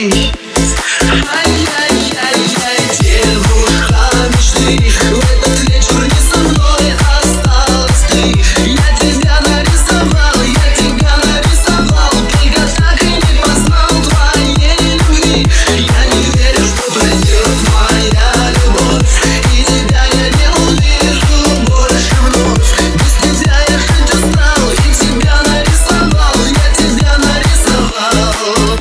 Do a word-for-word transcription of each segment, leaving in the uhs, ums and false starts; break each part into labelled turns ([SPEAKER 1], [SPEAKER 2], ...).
[SPEAKER 1] мечты. Ай-яй-яй-яй, девушка мечты, в этот вечер не со мной осталась ты. Я тебя нарисовал, я тебя нарисовал, только так и не познал твоей любви. Я не верю, что пройдет моя любовь, и тебя я не увижу больше вновь. Без тебя я жить устал, и тебя нарисовал, я тебя нарисовал.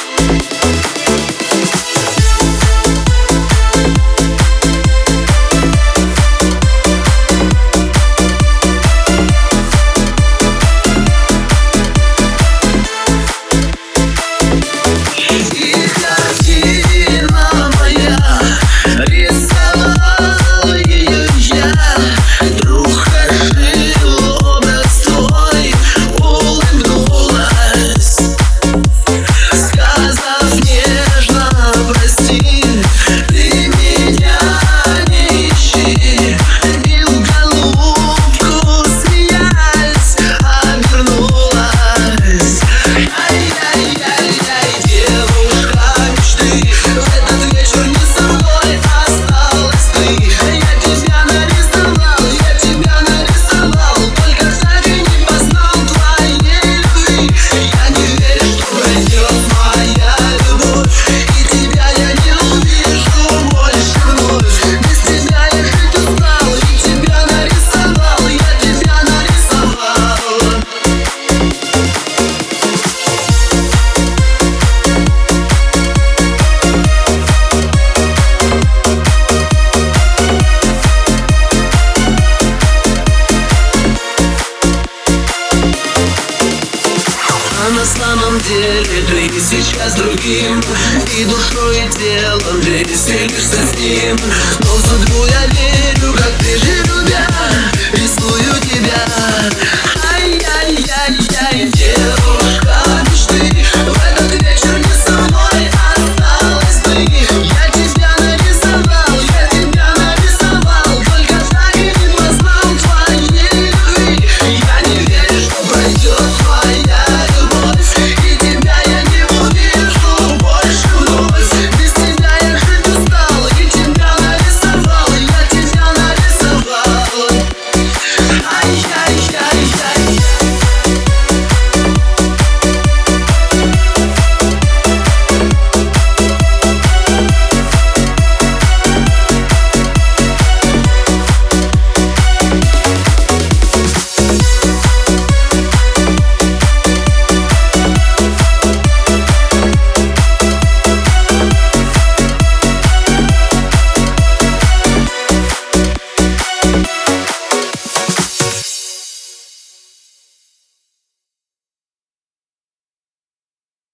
[SPEAKER 1] А на самом деле ты сейчас другим, и душой, и телом веселишься с ним. Но в судьбу я верю, как прежде любя, рисую тебя.